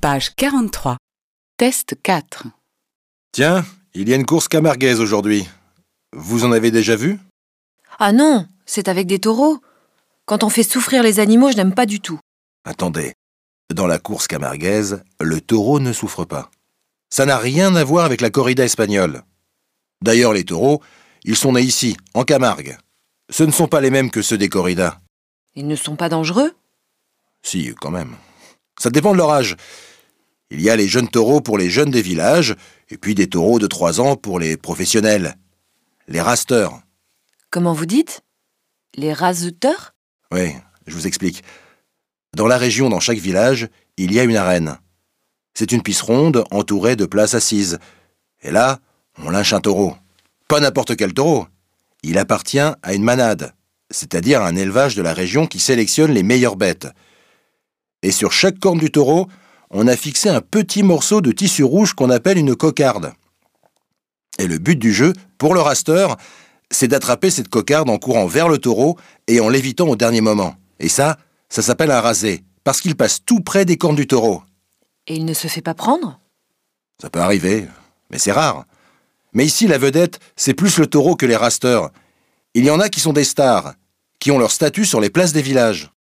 Page 43. Test 4. Tiens, il y a une course camarguaise aujourd'hui. Vous en avez déjà vu? Ah non, c'est avec des taureaux. Quand on fait souffrir les animaux, je n'aime pas du tout. Attendez, dans la course camarguaise, le taureau ne souffre pas. Ça n'a rien à voir avec la corrida espagnole. D'ailleurs, les taureaux, ils sont nés ici, en Camargue. Ce ne sont pas les mêmes que ceux des corridas. Ils ne sont pas dangereux? Si, quand même. Ça dépend de leur âge. Il y a les jeunes taureaux pour les jeunes des villages, et puis des taureaux de 3 ans pour les professionnels. Les rasteurs. Comment vous dites? Les raseteurs? Oui, je vous explique. Dans la région, dans chaque village, il y a une arène. C'est une piste ronde entourée de places assises. Et là, on lynche un taureau. Pas n'importe quel taureau. Il appartient à une manade, c'est-à-dire un élevage de la région qui sélectionne les meilleures bêtes. Et sur chaque corne du taureau, on a fixé un petit morceau de tissu rouge qu'on appelle une cocarde. Et le but du jeu, pour le raster, c'est d'attraper cette cocarde en courant vers le taureau et en l'évitant au dernier moment. Et ça s'appelle un rasé, parce qu'il passe tout près des cornes du taureau. Et il ne se fait pas prendre? Ça peut arriver, mais c'est rare. Mais ici, la vedette, c'est plus le taureau que les rasters. Il y en a qui sont des stars, qui ont leur statut sur les places des villages.